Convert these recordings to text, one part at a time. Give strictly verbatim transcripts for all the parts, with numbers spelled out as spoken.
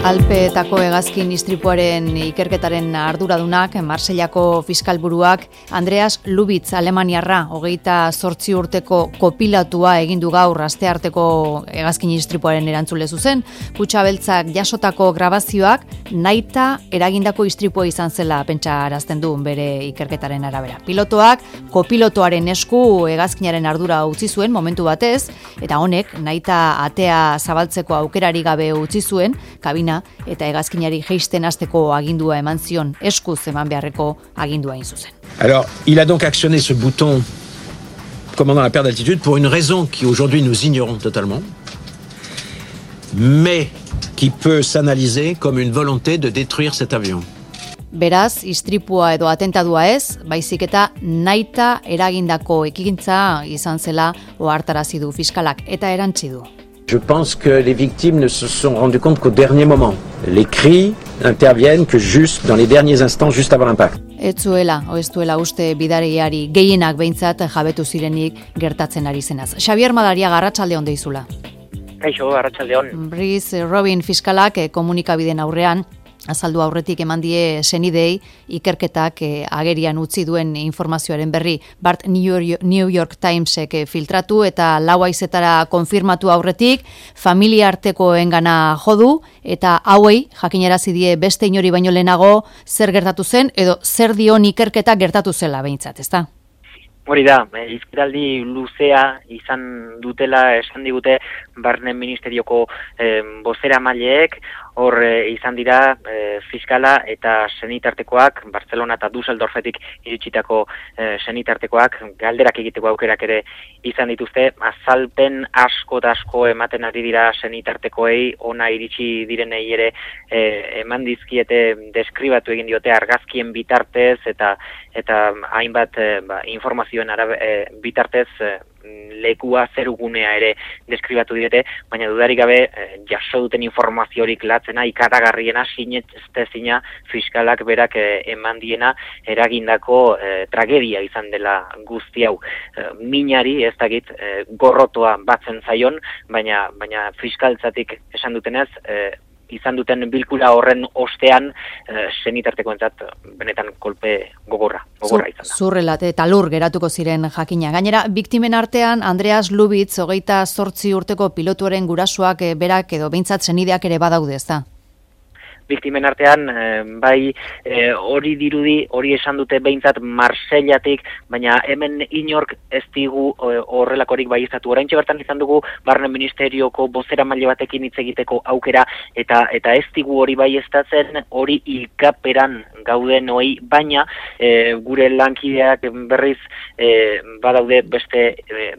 Alpeetako hegazkin istripuaren ikerketaren arduradunak, Marseillako fiskalburuak, Andreas Lubitz alemaniarra, hogeita zortzi urteko kopilatua egindu gaur astearteko hegazkin istripuaren erantzule zuzen. Kutxa beltzak jasotako grabazioak nahita eragindako istripua izan zela pentsa arazten du bere ikerketaren arabera. Pilotoak kopilotoaren esku hegazkinaren ardura utzi zuen momentu batez, eta honek nahita atea zabaltzeko aukerari gabe utzi zuen, kabina eta hegazkinari jeisten hasteko agindua eman zion, eskuz eman beharreko agindua hain zuzen. Alors, il a donc actionné ce bouton commandant la perte d'altitude pour une raison qui aujourd'hui nous ignorons totalement, mais qui peut s'analyser comme une volonté de détruire cet avion. Beraz, istripua edo atentadua ez, baizik eta nahita eragindako ekintza izan zela ohartarazi du fiskalak eta erantzi du. Je pense que les victimes ne se sont rendues compte qu'au dernier moment. Les cris interviennent que juste dans les derniers instants, juste avant l'impact. Ez zuela, ez duela uste bidariari gehienak behintzat jabetu zirenik gertatzen ari zenaz. Xabier Madariaga, arratsalde on deizula. Kaixo, arratsalde on. Brice Robin fiskalak komunikabideen aurrean azaldu aurretik eman die senidei ikerketak eh, agerian utzi duen informazioaren berri Bart New York, New York Timesek filtratu eta lau haizetara konfirmatu aurretik familia artekoengana jodu eta hauei jakinarazi die beste inori baino lehenago zer gertatu zen edo zer dion ikerketa gertatu zela behintzat, ezta? Hori da, hizketaldi luzea izan dutela esan digute Barne Ministerioko eh, bozeramaileek, hor eh, izan dira eh, fiskala eta senitartekoak, Barcelona eta Düsseldorfetik iritsitako eh, senitartekoak, galderak egiteko aukerak ere izan dituzte, azalpen asko da asko ematen ari dira senitartekoei, ona iritsi direnei ere eh, eman dizkiete deskribatu egin diote argazkien bitartez eta eta hainbat eh, ba, informazioen arabe, eh, bitartez eh, lekua zerugunea ere deskribatu direte, baina dudarik gabe eh, jaso duten informaziorik latzena, ikaragarriena, sinestezina fiskalak berak eh, eman diena eragindako eh, tragedia izan dela guzti hau. Eh, minari ez dakit eh, gorrotoa batzen zaion, baina, baina fiskaltzatik esan dutenez, eh, izan duten bilkura horren ostean eh, senitartekoentzat benetan kolpe gogorra, gogorra izan da. Zurrelat eta lur geratuko ziren jakina. Gainera, biktimen artean Andreas Lubitz, hogeita zortzi urteko pilotuaren gurasoak eh, berak edo behintzat senideak ere badaude, ezta? Biktimen artean, eh, bai eh, hori dirudi, hori esan dute behintzat Marseillatik, baina hemen inork ez digu eh, horrelakorik bai izatu. Oraintxe bertan izan dugu Barne Ministerioko bozeramaile batekin hitz egiteko aukera, eta eta ez digu hori bai estatzen, hori ikaperan gauden hoi, baina eh, gure lankideak berriz eh, badaude beste eh,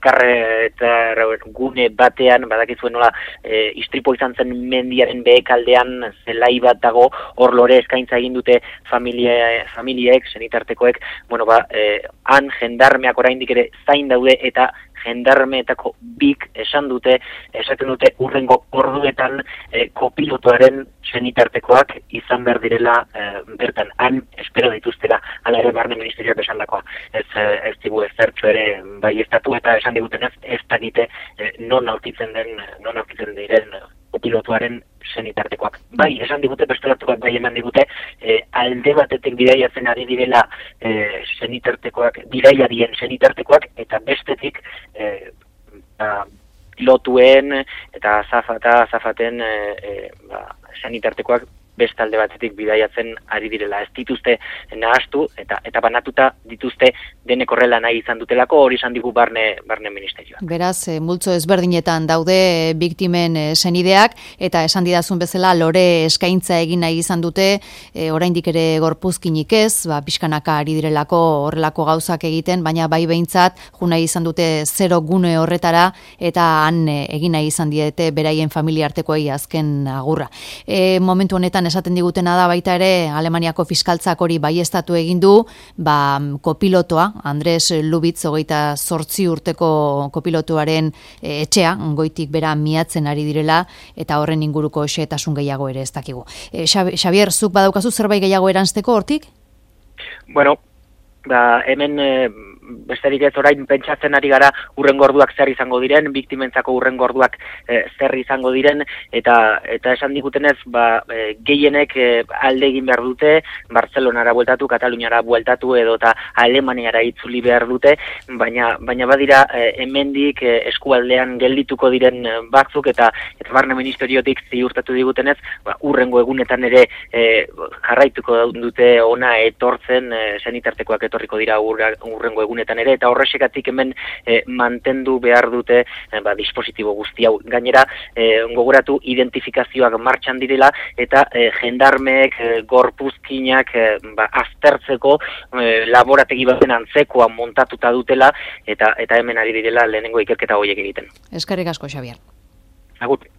elkarreta gune batean, badakizuen nola e, istripo izan zen mendiaren behekaldean zelai bat dago, hor lore eskaintza egin dute familia, familiek, senitartekoek, bueno ba, e, han jendarmeak oraindik ere zain daude eta jendarmeetako bik esan dute, esaten dute urrengo orduetan e, kopilotoaren senitartekoak izan behar direla e, bertan, han espero dituztera, hala ere Barne Ministerioak esan dakoa. Ez, ez digu ezertxo ere bai estatu eta esan digutenez ez dakite e, non aurkitzen den, non aurkitzen diren kopilotuaren senitartekoak. Bai, esan digute, bestelatuak bai eman digute, e, alde batetik bidaiatzen ari direla e, senitartekoak, bidaiarien senitartekoak, eta bestetik e, ba, pilotuen eta azafata, azafaten e, e, ba, senitartekoak beste alde batetik bidaiatzen ari direla. Ez dituzte nahastu eta eta banatuta dituzte denek horrela nahi izan dutelako, hori izan digu barne, barne ministerioa. Beraz, e, multzo ezberdinetan daude e, biktimen e, senideak, eta esan didazun bezala lore eskaintza egin nahi izan dute, e, oraindik ere gorpuzkinik ez, ba, pixkanaka ari direlako horrelako gauzak egiten, baina bai behintzat, jo nahi izan dute zero gune horretara, eta han e, egin nahi izan diete beraien familia artekoei azken agurra. E, momentu honetan esaten digutena da baita ere Alemaniako fiskaltzak hori baieztatu egin du, ba, kopilotoa, Andres Lubitz, hogeita zortzi urteko kopilotuaren e, etxea, goitik bera miatzen ari direla, eta horren inguruko xehetasun gehiago ere ez dakigu. E, Xabier, zuk badaukazu zerbait gehiago eranzteko hortik? Bueno, ba, hemen e, besterik ez orain pentsatzen ari gara urrengo orduak zer izango diren, biktimentzako urrengo orduak e, zer izango diren, eta eta esan digutenez, ba, e, gehienek e, alde egin behar dute, Bartzelonara bueltatu, Kataluniara bueltatu edo eta Alemaniara itzuli behar dute, baina baina badira e, hemendik e, eskualdean geldituko diren batzuk eta eta barne ministeriotik ziurtatu digutenez, ba, urrengo egunetan ere e, jarraituko dute ona etortzen, e, senitartekoak etorriko dira urra, urrengo egunetan ere, eta horrexekatik hemen e, mantendu behar dute e, ba, dispositibo guzti hau. Gainera, e, gogoratu identifikazioak martxan direla, eta e, jendarmeek e, gorpuzkinak e, ba, aztertzeko e, laborategi baten antzekoa montatuta dutela, eta eta hemen ari direla lehenengo ikerketa horiek egiten. Eskerrik asko, Xabier. Agur.